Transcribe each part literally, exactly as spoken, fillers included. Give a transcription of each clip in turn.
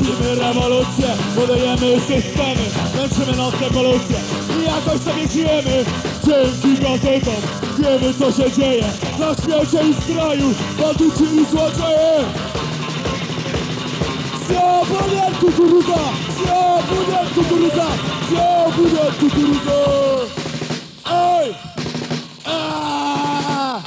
Robimy rewolucję, budujemy systemy, męczymy nocne polucje i jakoś sobie żyjemy. Dzięki gazetom wiemy, co się dzieje na świecie i w kraju, bandyci i złodzieje. Ziobunie kukurydza, ziobunie kukurydza, ziobunie kukurydza. Ej! Aaaa!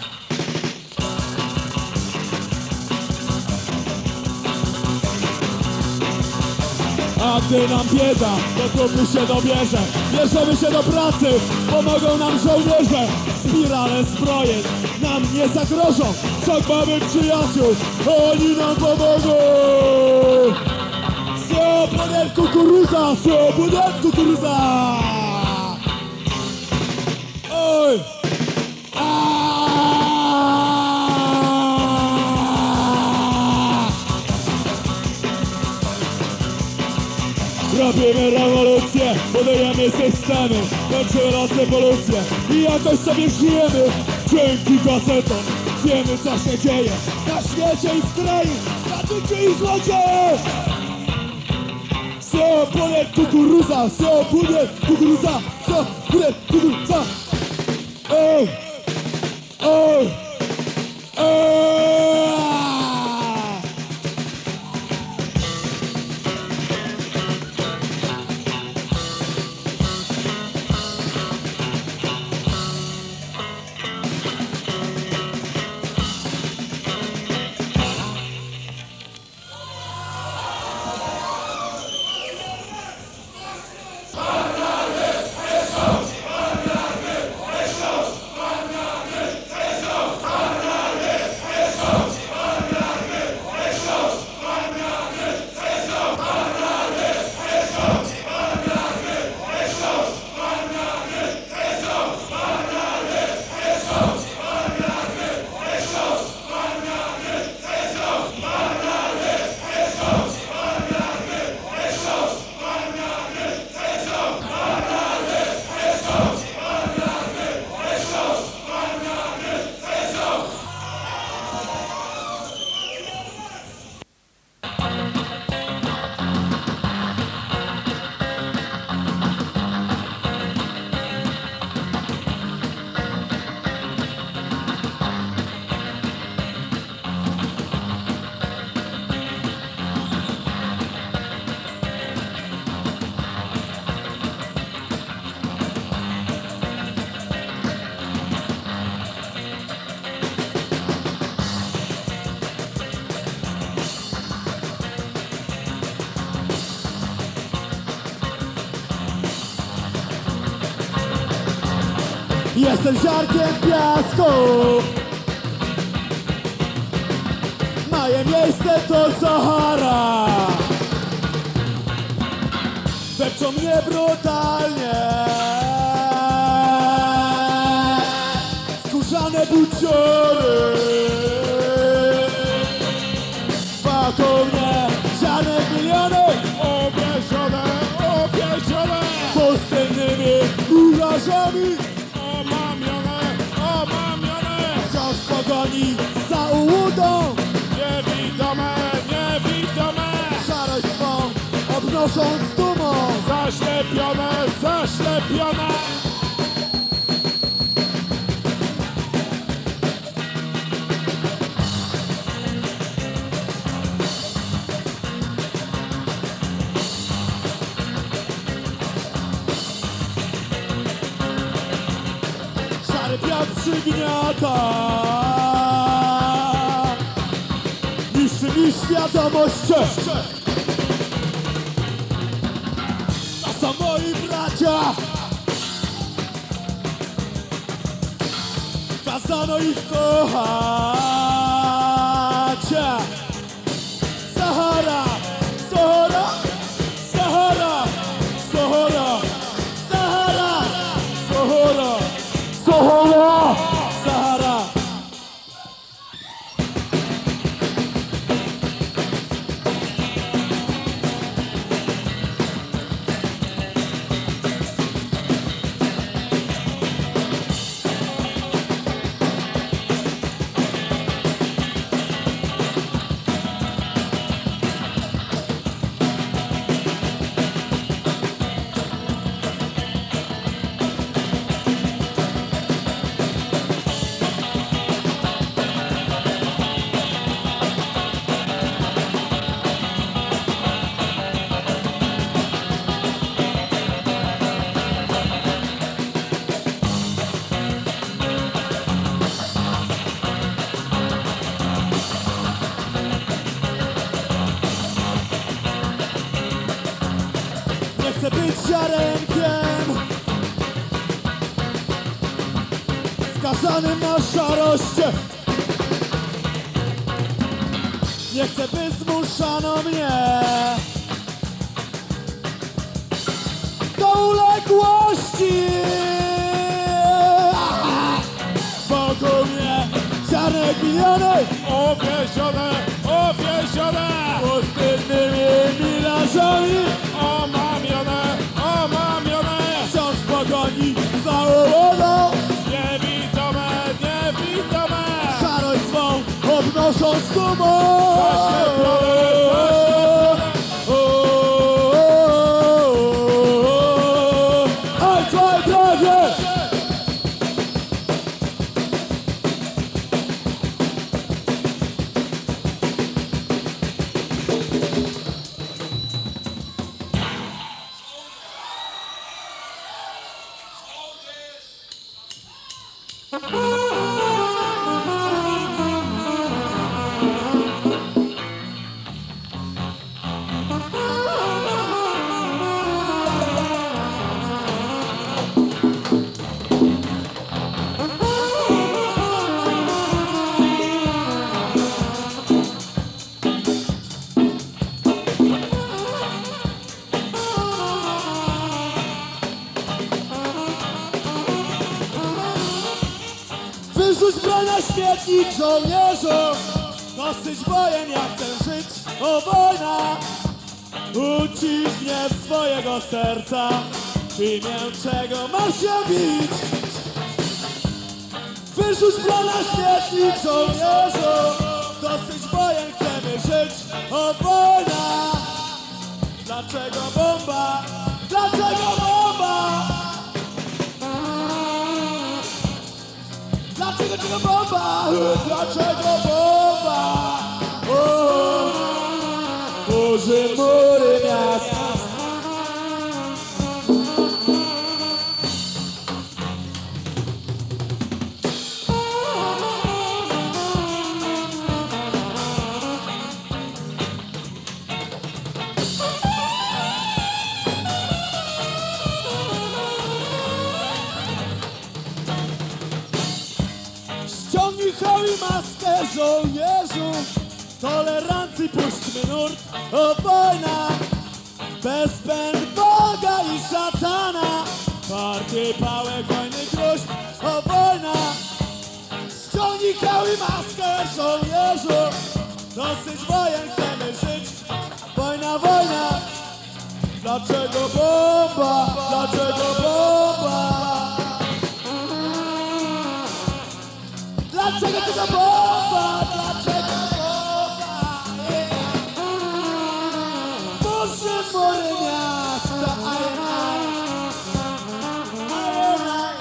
A gdy nam bieda, to trudny się dobierze. Bierzemy się do pracy, pomogą nam żołnierze. Spirale zbroje nam nie zagrożą. Wszak mamy przyjaciół, oni nam pomogą. Ziobunie kukurydza, ziobunie kukurydza. Oj! Robimy rewolucję, budujemy systemy, męczymy nocne polucje i jakoś sobie żyjemy. Dzięki gazetom wiemy, co się dzieje na świecie i w kraju, bandyci i złodzieje. Ziobunie kukurydza, ziobunie kukurydza, ziobunie kukurydza. Ej! Ej! Ej! Jestem ziarnkiem piasku. Moje miejsce to Sahara. Wepczą mnie brutalnie. Skórzane buciory. Wokół mnie ziarnek miliony. Obiezione, obiezione pustynnymi urażami. Wciąż w pogoni za ułudą. Niewidome, niewidome szarość swą obnoszą z dumą. Zaślepione, zaślepione. Wiatr przygniata, niszczy mi świadomość. To są moi bracia. Kazano ich kochać. Sahara, Sahara, Sahara, Sahara, Sahara, Sahara. Sahara! Sahara! być ziarenkiem skazanym na szarość. Nie chcę, by zmuszano mnie do uległości. Wokół mnie ziarnek miliony Owiezione, owiezione, pustynnymi mirażami, omamione, omamione, wciąż w pogoni za urodą. niewidome, niewidome, Szarość swą obnoszą z dumą. zaślepione, Oj, twoje drogie! Wyrzuć broń na śmietnik, żołnierzu! Dosyć wojen, ja chcę żyć, o wojna! Uciśnij swojego serca w imię czego masz się bić. Wyrzuć broń na śmietnik, żołnierzu! Dosyć wojen, chcemy żyć, o wojna! Dlaczego bomba? Dlaczego bomba? Dlaczego tego bomba? Dlaczego bomba? O, burzy mury miasta. Ściągnij hełm i maskę, żołnierzu, tolerancji puśćmy nurt, o wojna, bez pęd Boga i szatana, partii pałek, wojny gruźb, o wojna. Ściągnij hełm i maskę, żołnierzu, dosyć wojen, chcemy żyć, wojna, wojna. Dlaczego bomba? Dlaczego bomba? Dlaczego tego bomba? Dlaczego bomba? Burzy mury miasta, ajaj, ajaj.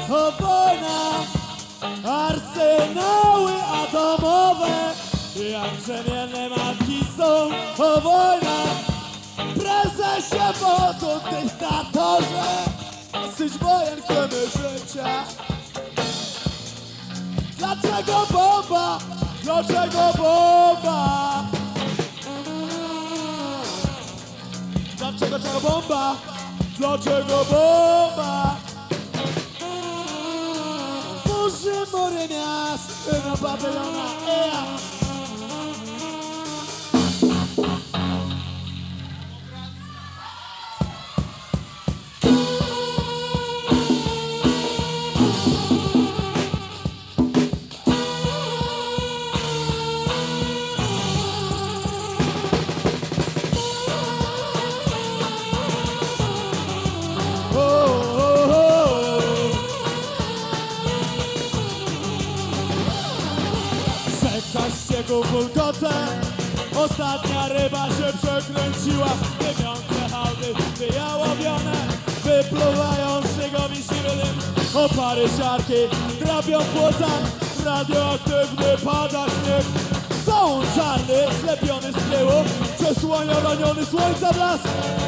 o wojna, arsenały atomowe, jak przemienne matki są, o wojna, prezesie, bo to dyktatorze, dosyć wojen chcemy życia. Dlaczego bomba? Dlaczego bomba? Dlaczego, dlaczego bomba? Dlaczego bomba? Burzy mury miast, no Babylona, ea. Ścieków bulgoce, ostatnia ryba się przekręciła. Dymiące hałdy wyjałowione, wypluwają śniegowi siwy dym. Opary siarki drapią płoca, radioaktywny pada śnieg. Są czarny, zlepiony z tyłu, przez słonia raniony słońca blask.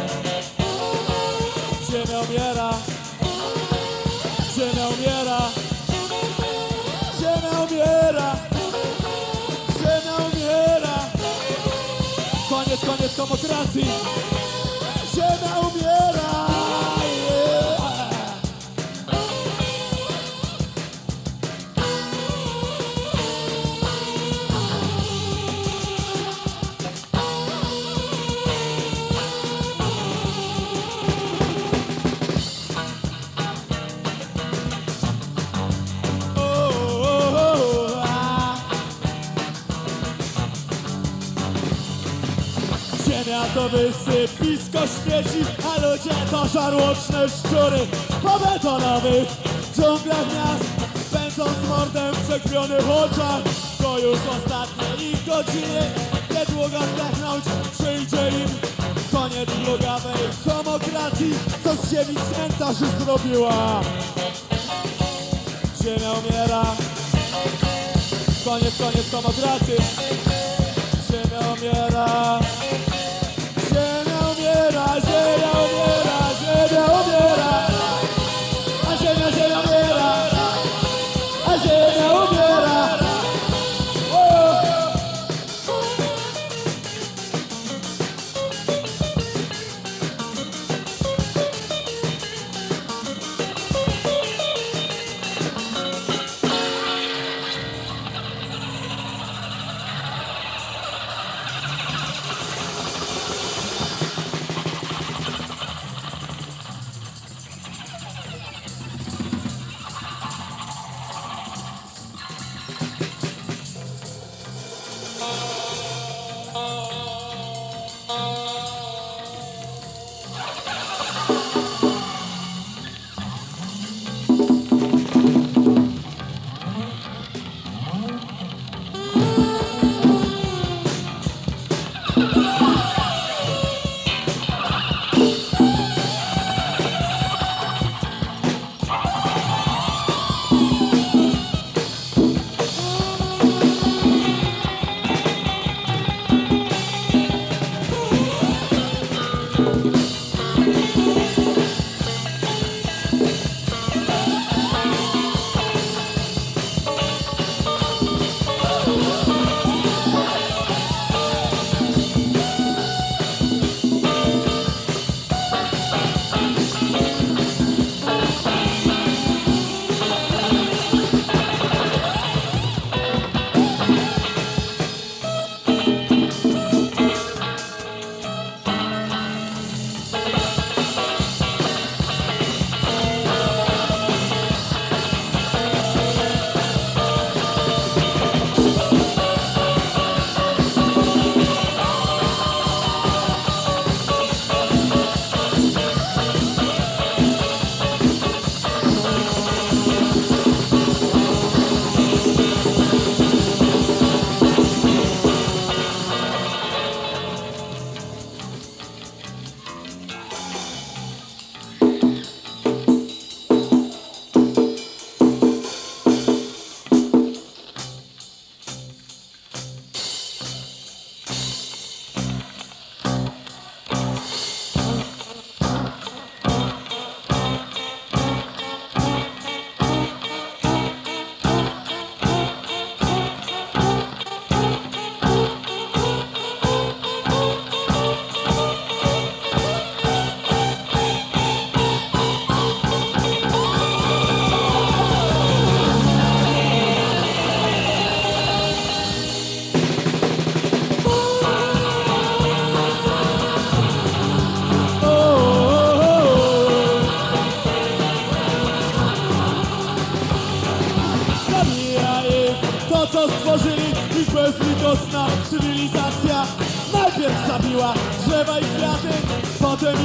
Ziemia umiera, ziemia umiera, ziemia umiera. Ziemia umiera. Koniec, koniec demokracji. Ziemia umiera. Yeah. Ziemia to wysypisko śmieci, a ludzie to żarłoczne szczury. Po betonowych dżunglach miast, pędząc mordem w przekrwionych oczach. To już ostatnie ich godziny, niedługo zdechnąć przyjdzie im koniec plugawej homokracji, co z ziemi cmentarzy zrobiła. Ziemia umiera. Koniec, koniec homokracji. Ziemia umiera. Ziemia umiera, ziemia umiera, ziemia umiera, a ziemia, ziemia umiera, a ziemia umiera. O!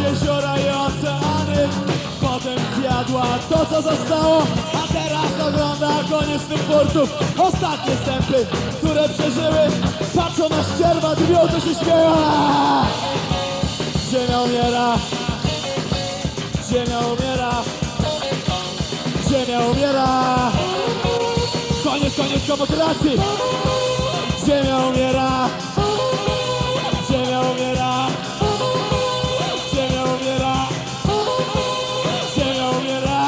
jeziora i oceany. Potem zjadła to, co zostało, a teraz ogląda koniec tych twórców. Ostatnie stępy, które przeżyły, patrzą na ścierwa, drwią, to się śmieją. Ziemia umiera, ziemia umiera, ziemia umiera. Koniec, koniec demokracji. Ziemia umiera, ziemia umiera, ziemia umiera, ziemia umiera.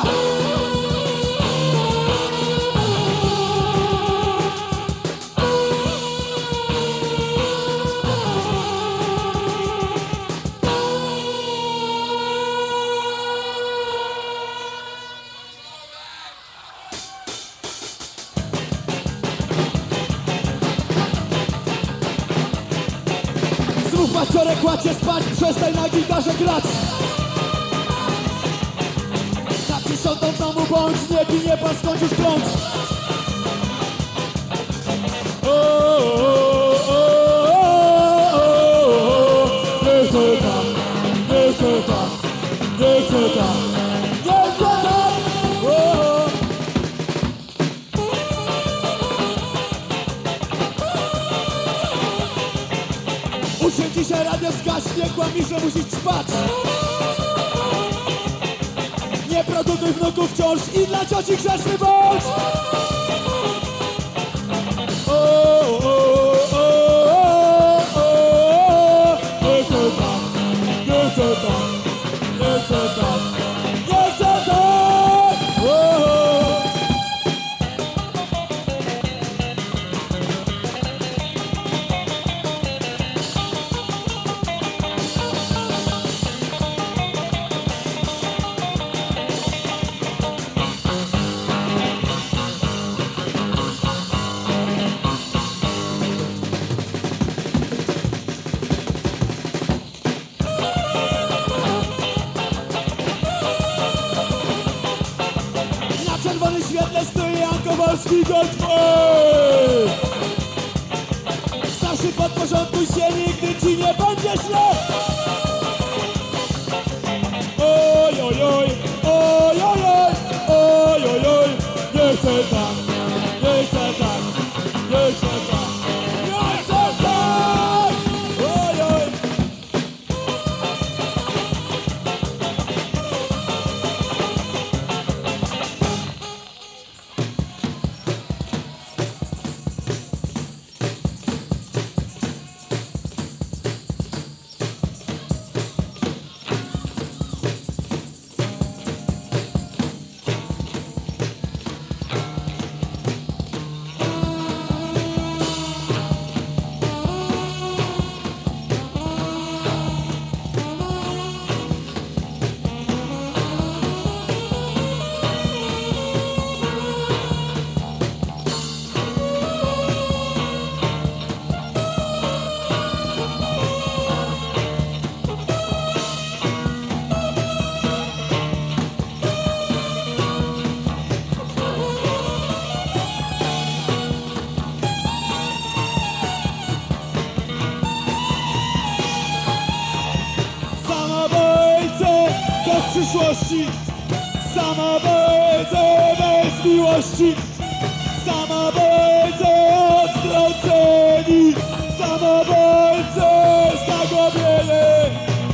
Znów maciorek kładźcie spać, przestań na gitarze grać. Na dziesiątą w domu bądź, nie ginie pan, skąd już kląć. O, o, o, o, o, nie chcę tak, nie chcę tak, nie chcę tak, nie chcę tak. O, o. Usiądź dzisiaj, radio zgaśnie, kłamie, że musisz spać. Nie produkuj wnuków wciąż i dla cioci grzeczny bądź. O, o, o, o, o, nie chcę tak, nie chcę tak, nie chcę tak, nie chcę tak. O, o. Na czerwonym świetle stoi Jan Kowalski, Goldberg. Starszy, podporządkuj się, nigdy ci nie będzie źle. Oj, oj, oj, oj, oj, oj, oj, oj, oj, nie chcę tak, nie chcę tak, nie chcę tak, nie chcę tak, oj, oj. Przyszłości, samobójcy bez miłości, samobójcy odwróceni, samobójcy zagubieni.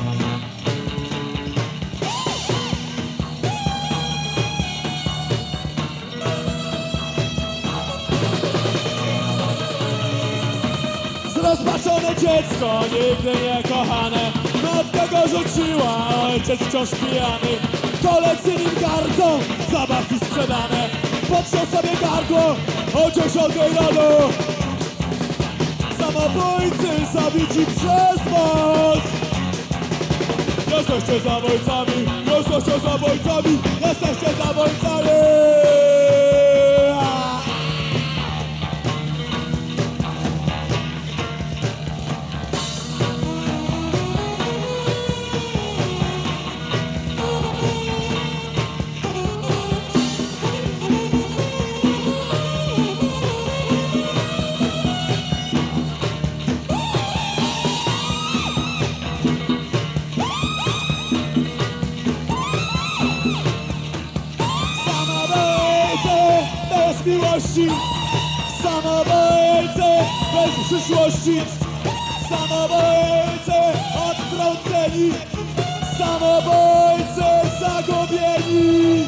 Zrozpaczone dziecko, nigdy nie kochane, matka go rzuciła, ojciec wciąż pijany. Koledzy nim gardzą, zabawki sprzedane. Podciął sobie gardło, chociaż od rano. Samobójcy zabici przez was. Jesteście zabójcami, jesteście zabójcami, jesteście zabójcami. miłości. Samobójcy bez przyszłości. Samobójcy odtrąceni. Samobójcy zagubieni.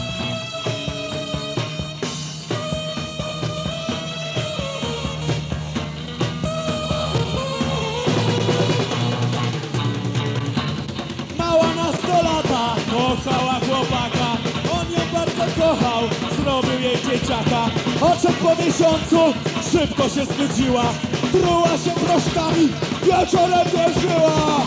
Mała nastolata kochała chłopaka. On ją bardzo kochał, zrobił jej dzieciaka. Oczek po miesiącu szybko się znudziła. Truła się proszkami, wieczorem nie żyła.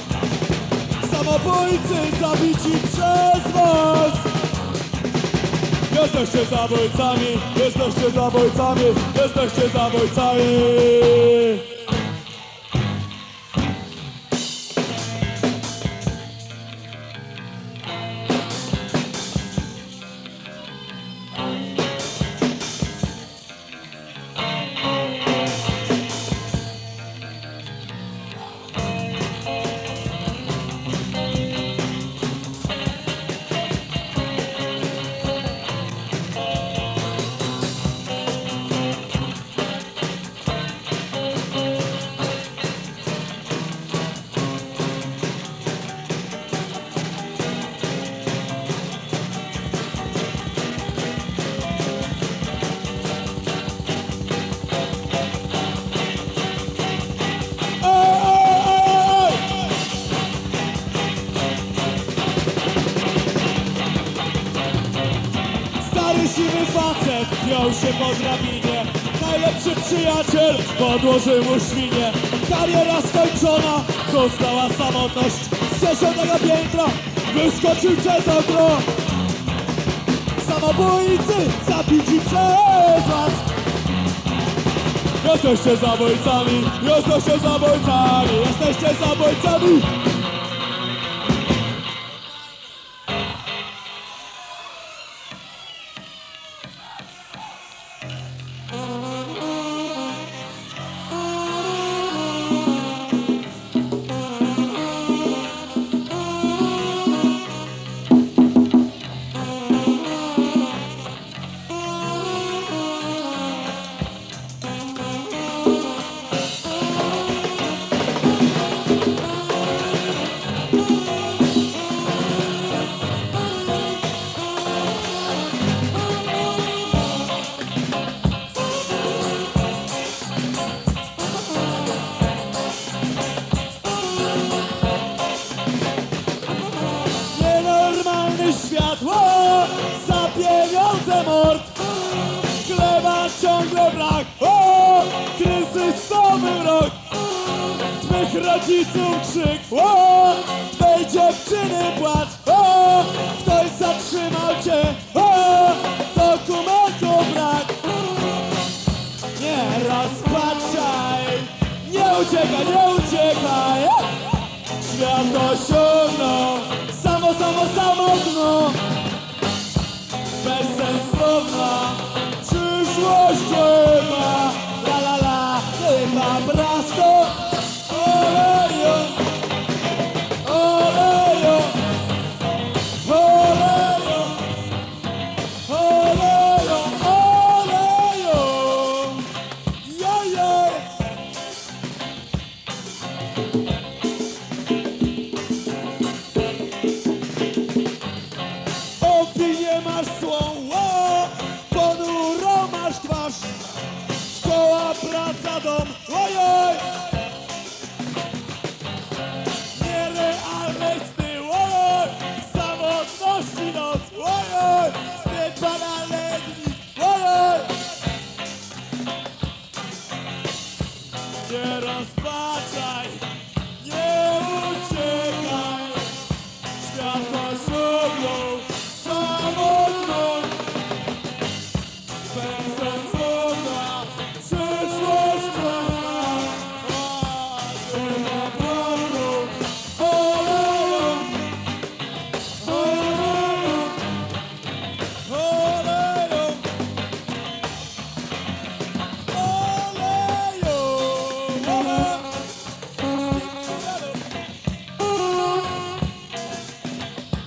Samobójcy zabici przez was. Jesteście zabójcami, jesteście zabójcami, jesteście zabójcami. Siwy facet wziął się po drabinie. Najlepszy przyjaciel podłożył mu świnię. Kariera skończona, została samotność. Z dziesiątego piętra wyskoczył przez okno. Samobójcy zabici przez was. Jesteście zabójcami, jesteście zabójcami, jesteście zabójcami. Światło za pieniądze mord. Chleba ciągle brak. O, kryzysowy rok. Twych rodziców krzyk. O, twej dziewczyny płacz. O, ktoś zatrzymał cię. O, dokumentu brak. Nie rozpaczaj. Nie uciekaj, nie uciekaj. Świat osiągnął. Samo, samo, samotno. Bezsensowna przyszłość chyba. La, la, la, chyba prosto. Olejo, olejo, olejo, olejo, olejo. Jojej. Opinię masz złą, o, ponurą masz twarz. Szkoła, praca, dom, ojoj. Nierealny styl, ojoj. Samotności noc, ojoj. Zbyt banalne dni, ojoj. Nie rozpaczaj, nie uciekaj. Świat osiągnął samotną. Bezsensowna przyszłość trwa. Chyba prosto. Oleją, oleją, oleją, oleją, oleją.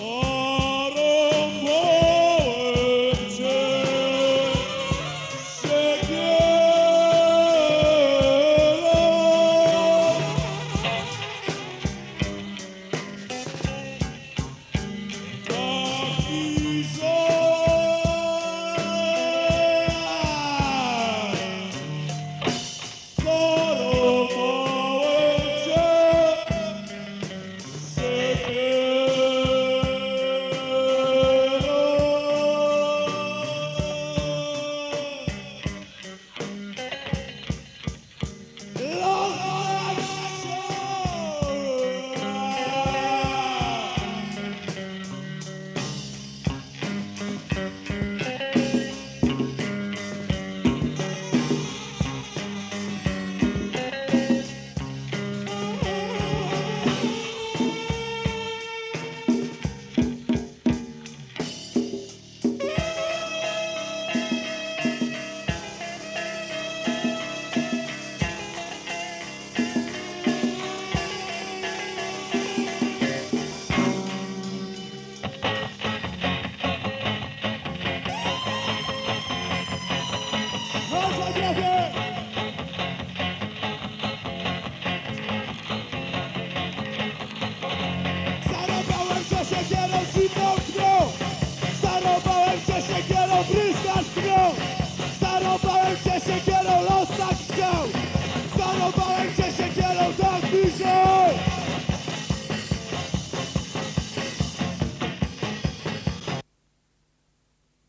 Zarąbałem cię siekierą. Taki zarąbałem cię Chodź, Andrzej! Zarąbałem cię siekierą, zimną krwią. Zarąbałem cię siekierą, bryskasz krwią. Zarąbałem cię siekierą, los tak chciał. Zarąbałem cię